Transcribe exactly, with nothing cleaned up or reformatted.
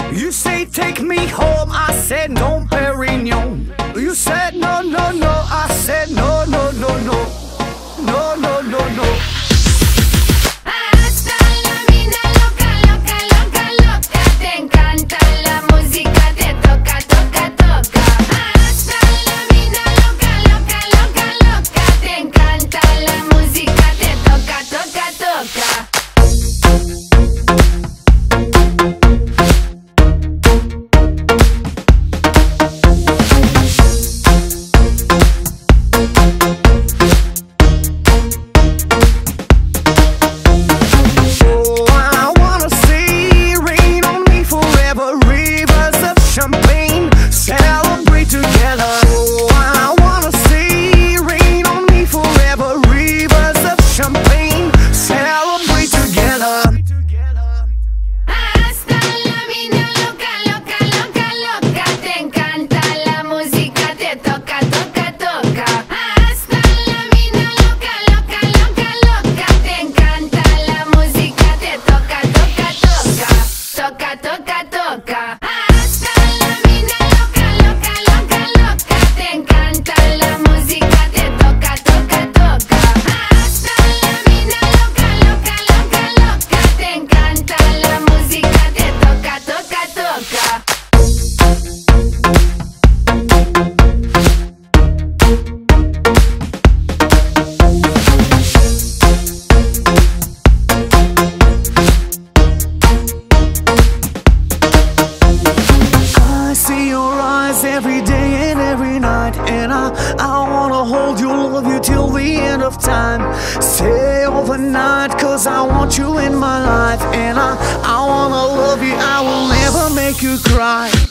You say take me home, I said no, Perignon. You said no, no, no, I said no, no, no, no, no, no, no, no. Hasta la vida loca, loca, loca, loca. Te encanta la música, te toca, toca, toca. Hasta la vida loca, loca, loca, loca. Te encanta la música, te toca, toca, toca. Every day and every night, and I, I wanna hold you, love you till the end of time. Stay overnight, cause I want you in my life, and I, I wanna love you, I will never make you cry.